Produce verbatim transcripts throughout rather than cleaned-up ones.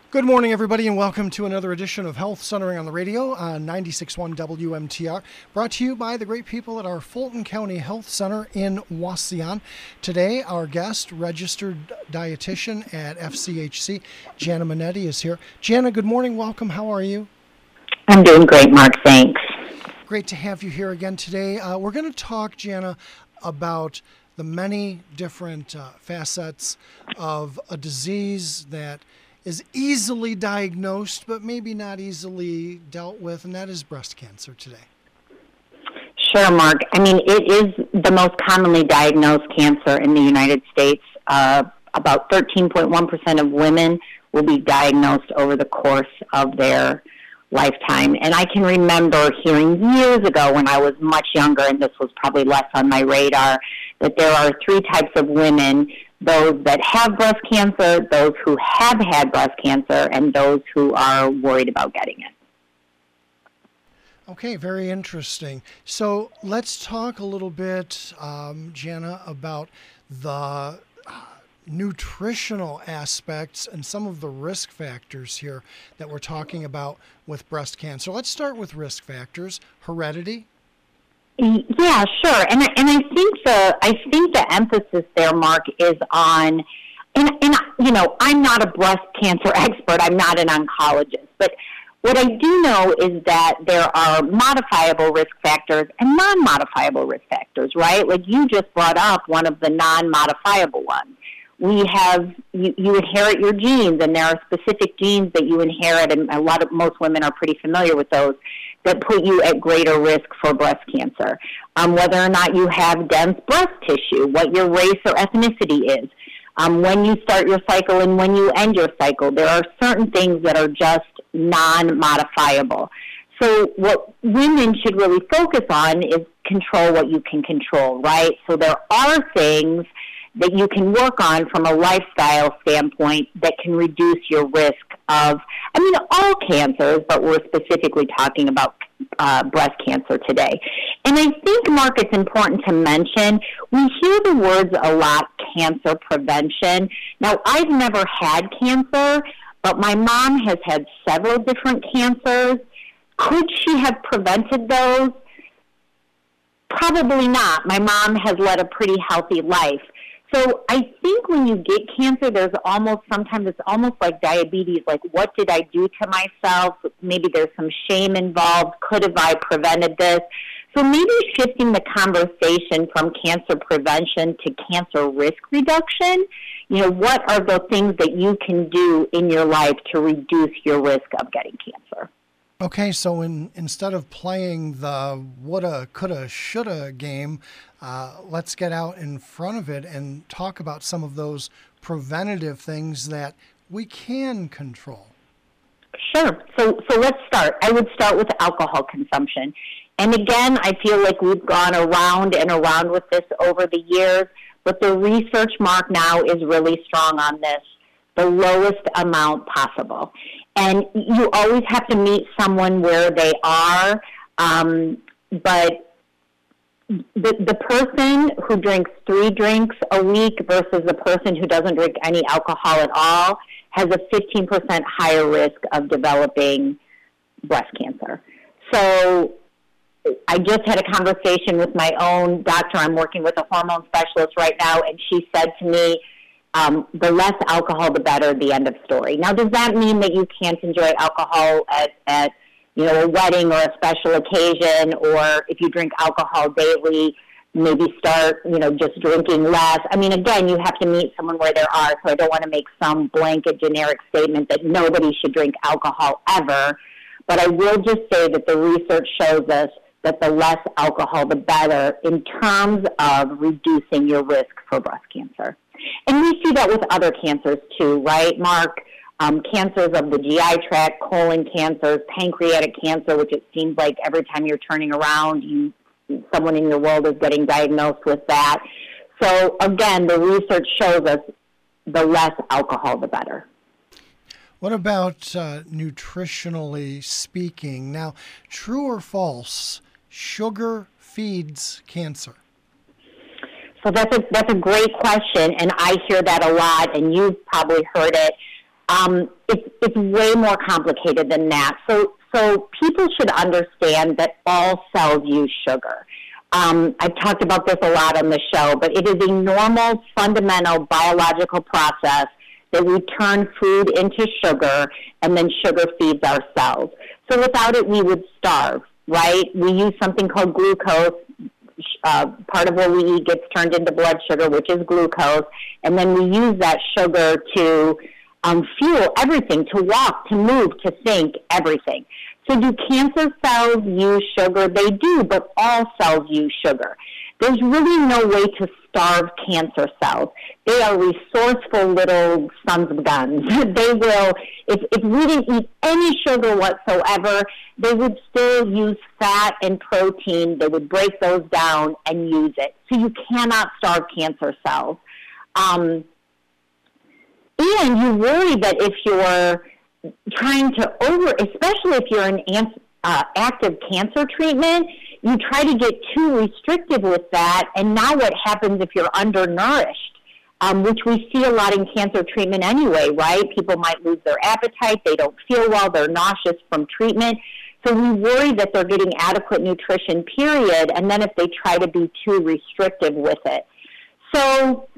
Good morning, everybody, and welcome to another edition of Health Centering on the Radio on ninety-six point one W M T R, brought to you by the great people at our Fulton County Health Center in Wauseon. Today, our guest, registered dietitian at F C H C, Jana Minetti, is here. Jana, good morning. Welcome. How are you? I'm doing great, Mark. Thanks. Great to have you here again today. Uh, we're going to talk, Jana, about the many different uh, facets of a disease that is easily diagnosed, but maybe not easily dealt with, and that is breast cancer today. Sure, Mark. I mean, it is the most commonly diagnosed cancer in the United States. Uh, about thirteen point one percent of women will be diagnosed over the course of their lifetime. And I can remember hearing years ago when I was much younger, and this was probably less on my radar, that there are three types of women: those that have breast cancer, those who have had breast cancer, and those who are worried about getting it. Okay, very interesting. So let's talk a little bit, um, Jana, about the uh, nutritional aspects and some of the risk factors here that we're talking about with breast cancer. Let's start with risk factors. Heredity. Yeah, sure, and I- and I think the I think the emphasis there, Mark, is on, and and you know, I'm not a breast cancer expert. I'm not an oncologist, but what I do know is that there are modifiable risk factors and non-modifiable risk factors, right? Like you just brought up one of the non-modifiable ones. We have you, you inherit your genes, and there are specific genes that you inherit, and a lot of most women are pretty familiar with those, that put you at greater risk for breast cancer. Um, whether or not you have dense breast tissue, what your race or ethnicity is, um, when you start your cycle and when you end your cycle. There are certain things that are just non-modifiable. So what women should really focus on is control what you can control, right? So there are things that you can work on from a lifestyle standpoint that can reduce your risk of, I mean, all cancers, but we're specifically talking about uh, breast cancer today. And I think, Mark, it's important to mention, we hear the words a lot, cancer prevention. Now, I've never had cancer, but my mom has had several different cancers. Could she have prevented those? Probably not. My mom has led a pretty healthy life. So I think when you get cancer, there's almost, sometimes it's almost like diabetes, like what did I do to myself? Maybe there's some shame involved. Could have I prevented this? So maybe shifting the conversation from cancer prevention to cancer risk reduction. You know, what are the things that you can do in your life to reduce your risk of getting cancer? Okay, so in, instead of playing the woulda, coulda, shoulda game, uh, let's get out in front of it and talk about some of those preventative things that we can control. Sure. So, so let's start. I would start with alcohol consumption. And again, I feel like we've gone around and around with this over the years, but the research, Mark, now is really strong on this, the lowest amount possible. And you always have to meet someone where they are, um, but the, the person who drinks three drinks a week versus the person who doesn't drink any alcohol at all has a fifteen percent higher risk of developing breast cancer. So I just had a conversation with my own doctor. I'm working with a hormone specialist right now, and she said to me, Um, the less alcohol, the better, the end of story. Now, does that mean that you can't enjoy alcohol at, at, you know, a wedding or a special occasion, or if you drink alcohol daily, maybe start, you know, just drinking less? I mean, again, you have to meet someone where they are, so I don't want to make some blanket generic statement that nobody should drink alcohol ever. But I will just say that the research shows us that the less alcohol, the better in terms of reducing your risk for breast cancer. And we see that with other cancers too, right, Mark? Um, cancers of the G I tract, colon cancers, pancreatic cancer, which it seems like every time you're turning around, you someone in your world is getting diagnosed with that. So, again, the research shows us the less alcohol, the better. What about uh, nutritionally speaking? Now, true or false, sugar feeds cancer? So that's a, that's a great question, and I hear that a lot, and you've probably heard it. Um, it's, it's way more complicated than that. So, so people should understand that all cells use sugar. Um, I've talked about this a lot on the show, but it is a normal, fundamental biological process that we turn food into sugar, and then sugar feeds our cells. So without it, we would starve, right? We use something called glucose. Uh, part of what we eat gets turned into blood sugar, which is glucose, and then we use that sugar to um, fuel everything, to walk, to move, to think, everything. So do cancer cells use sugar? They do, but all cells use sugar. There's really no way to starve cancer cells. They are resourceful little sons of guns. They will, if, if we didn't eat any sugar whatsoever, they would still use fat and protein. They would break those down and use it. So you cannot starve cancer cells. Um, and you worry that if you're trying to over, especially if you're in uh, active cancer treatment, you try to get too restrictive with that, and now what happens if you're undernourished, um, which we see a lot in cancer treatment anyway, right? People might lose their appetite, they don't feel well, they're nauseous from treatment. So we worry that they're getting adequate nutrition, period, and then if they try to be too restrictive with it. So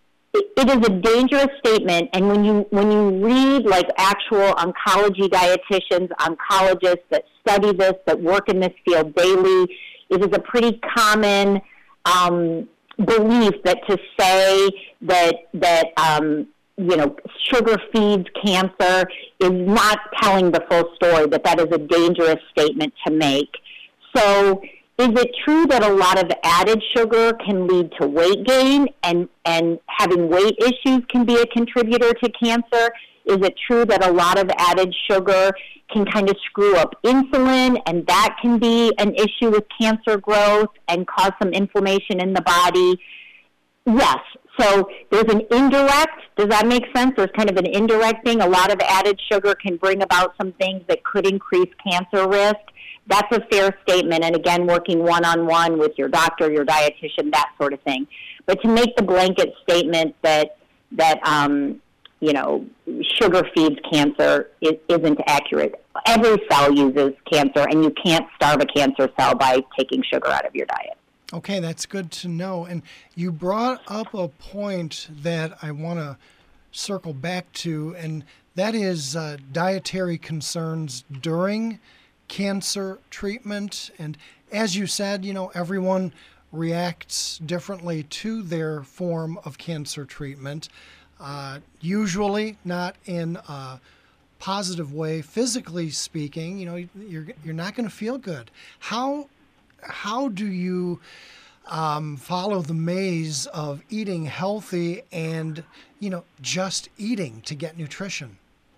it is a dangerous statement, and when you when you read like actual oncology dietitians, oncologists that study this, that work in this field daily, it is a pretty common um, belief that to say that that um, you know sugar feeds cancer is not telling the full story. That that is a dangerous statement to make. So, is it true that a lot of added sugar can lead to weight gain, and, and having weight issues can be a contributor to cancer? Is it true that a lot of added sugar can kind of screw up insulin, and that can be an issue with cancer growth and cause some inflammation in the body? Yes. So there's an indirect, does that make sense? There's kind of an indirect thing. A lot of added sugar can bring about some things that could increase cancer risk. That's a fair statement, and again, working one-on-one with your doctor, your dietitian, that sort of thing. But to make the blanket statement that, that um, you know, sugar feeds cancer is, isn't accurate. Every cell uses cancer, and you can't starve a cancer cell by taking sugar out of your diet. Okay, that's good to know. And you brought up a point that I want to circle back to, and that is uh, dietary concerns during cancer treatment. And as you said, you know, everyone reacts differently to their form of cancer treatment, uh, usually not in a positive way. Physically speaking, you know, you're you're not going to feel good. How how do you um, follow the maze of eating healthy and, you know, just eating to get nutrition?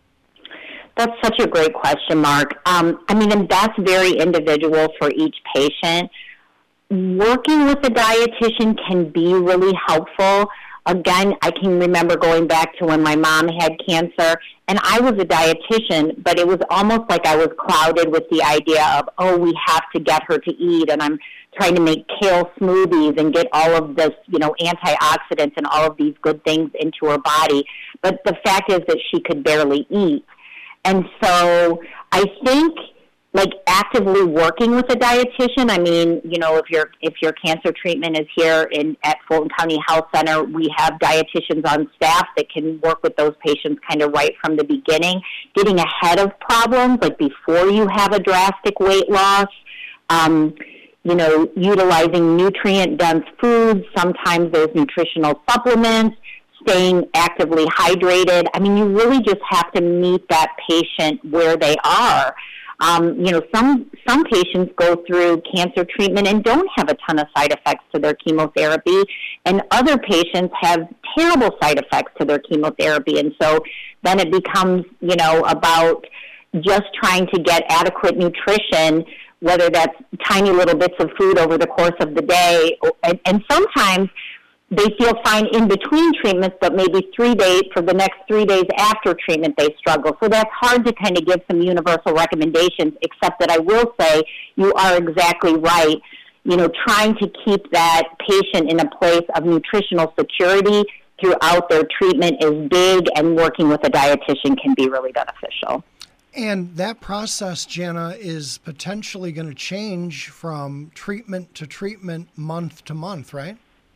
That's such a great question, Mark. Um, I mean, and that's very individual for each patient. Working with a dietitian can be really helpful. Again, I can remember going back to when my mom had cancer, and I was a dietitian, but it was almost like I was clouded with the idea of, oh, we have to get her to eat, and I'm trying to make kale smoothies and get all of this, you know, antioxidants and all of these good things into her body. But the fact is that she could barely eat. And so I think, like, actively working with a dietitian, I mean, you know, if your if your cancer treatment is here in at Fulton County Health Center, we have dietitians on staff that can work with those patients kind of right from the beginning, getting ahead of problems, like before you have a drastic weight loss, um, you know, utilizing nutrient-dense foods. Sometimes there's nutritional supplements, staying actively hydrated. I mean, you really just have to meet that patient where they are. Um, you know, some some patients go through cancer treatment and don't have a ton of side effects to their chemotherapy, and other patients have terrible side effects to their chemotherapy. And so then it becomes, you know, about just trying to get adequate nutrition, whether that's tiny little bits of food over the course of the day, and, and sometimes they feel fine in between treatments, but maybe three days, for the next three days after treatment, they struggle. So that's hard to kind of give some universal recommendations, except that I will say you are exactly right. You know, trying to keep that patient in a place of nutritional security throughout their treatment is big, and working with a dietitian can be really beneficial. And that process, Jana, is potentially going to change from treatment to treatment, month to month, right?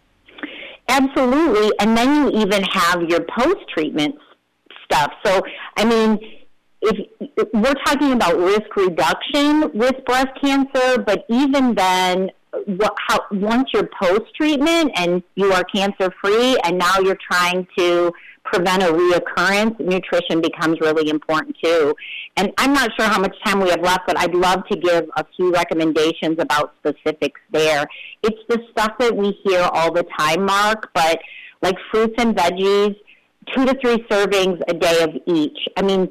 Absolutely. And then you even have your post-treatment stuff. So, I mean, if we're talking about risk reduction with breast cancer, but even then, what, how, once you're post-treatment and you are cancer-free and now you're trying to prevent a reoccurrence, nutrition becomes really important too. And I'm not sure how much time we have left, but I'd love to give a few recommendations about specifics there. It's the stuff that we hear all the time, Mark, but like fruits and veggies, two to three servings a day of each. I mean,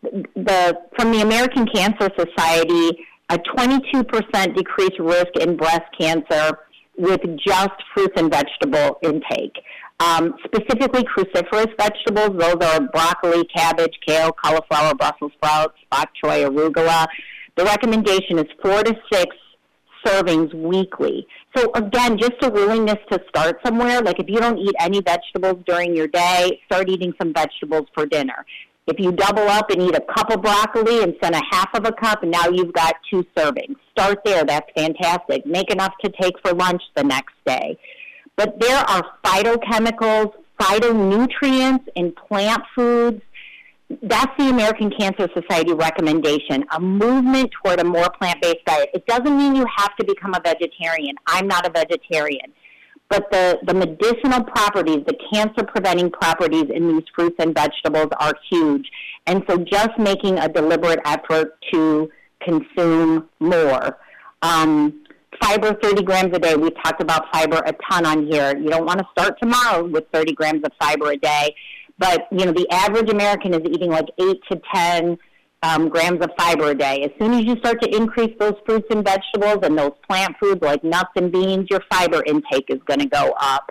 the from the American Cancer Society, a twenty-two percent decreased risk in breast cancer with just fruits and vegetable intake. Um, specifically cruciferous vegetables, those are broccoli, cabbage, kale, cauliflower, Brussels sprouts, bok choy, arugula. The recommendation is four to six servings weekly. So again, just a willingness to start somewhere. Like if you don't eat any vegetables during your day, start eating some vegetables for dinner. If you double up and eat a cup of broccoli instead of half of a cup, and now you've got two servings. Start there. That's fantastic. Make enough to take for lunch the next day. But there are phytochemicals, phytonutrients in plant foods. That's the American Cancer Society recommendation, a movement toward a more plant-based diet. It doesn't mean you have to become a vegetarian. I'm not a vegetarian. But the, the medicinal properties, the cancer-preventing properties in these fruits and vegetables are huge. And so just making a deliberate effort to consume more. Um, Fiber, thirty grams a day. We've talked about fiber a ton on here. You don't want to start tomorrow with thirty grams of fiber a day. But, you know, the average American is eating like eight to ten um, grams of fiber a day. As soon as you start to increase those fruits and vegetables and those plant foods like nuts and beans, your fiber intake is going to go up.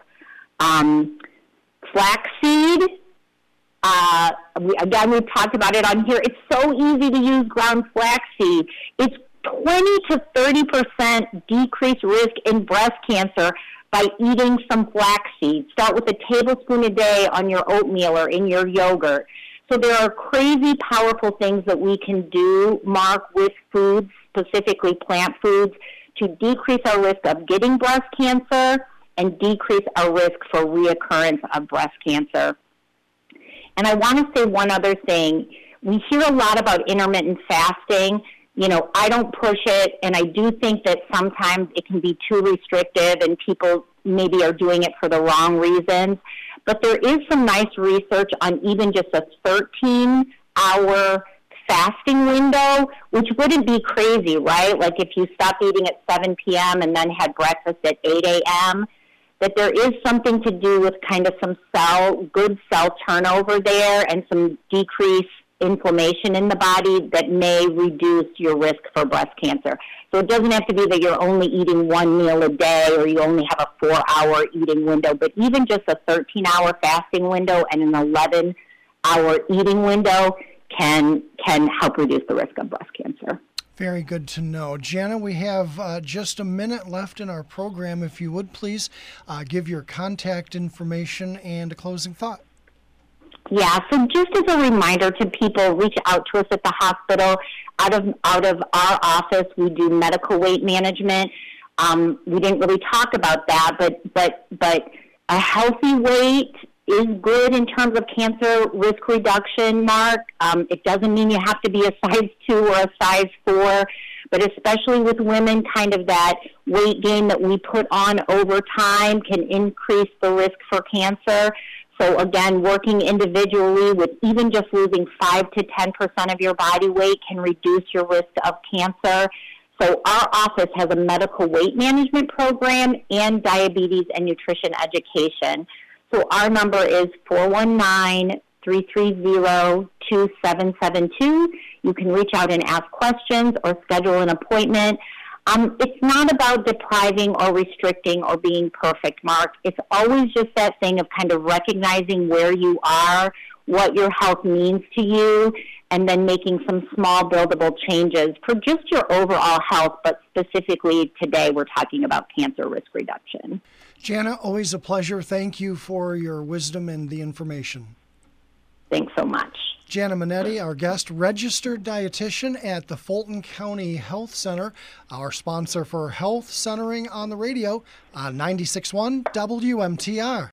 Um, flaxseed, uh, we, again, we've talked about it on here. It's so easy to use ground flaxseed. It's twenty to thirty percent decreased risk in breast cancer by eating some flaxseed. Start with a tablespoon a day on your oatmeal or in your yogurt. So there are crazy powerful things that we can do, Mark, with foods, specifically plant foods, to decrease our risk of getting breast cancer and decrease our risk for reoccurrence of breast cancer. And I want to say one other thing. We hear a lot about intermittent fasting. You know, I don't push it, and I do think that sometimes it can be too restrictive and people maybe are doing it for the wrong reasons. But there is some nice research on even just a thirteen-hour fasting window, which wouldn't be crazy, right? Like if you stopped eating at seven p.m. and then had breakfast at eight a.m., that there is something to do with kind of some cell, good cell turnover there and some decreased inflammation in the body that may reduce your risk for breast cancer. So it doesn't have to be that you're only eating one meal a day or you only have a four-hour eating window, but even just a thirteen-hour fasting window and an eleven-hour eating window can can help reduce the risk of breast cancer. Very good to know. Jana, we have uh, just a minute left in our program. If you would please uh, give your contact information and a closing thought. Yeah, so just as a reminder to people, reach out to us at the hospital. Out of out of our office, we do medical weight management. Um, we didn't really talk about that, but but but a healthy weight is good in terms of cancer risk reduction, Mark. Um, it doesn't mean you have to be a size two or a size four, but especially with women, kind of that weight gain that we put on over time can increase the risk for cancer. So again, working individually with even just losing five to ten percent of your body weight can reduce your risk of cancer. So our office has a medical weight management program and diabetes and nutrition education. So our number is four one nine, three three zero, two seven seven two. You can reach out and ask questions or schedule an appointment. Um, it's not about depriving or restricting or being perfect, Mark. It's always just that thing of kind of recognizing where you are, what your health means to you, and then making some small buildable changes for just your overall health, but specifically today we're talking about cancer risk reduction. Jana, always a pleasure. Thank you for your wisdom and the information. Thanks so much. Jana Minetti, our guest, registered dietitian at the Fulton County Health Center, our sponsor for Health Centering on the Radio on ninety-six point one W M T R.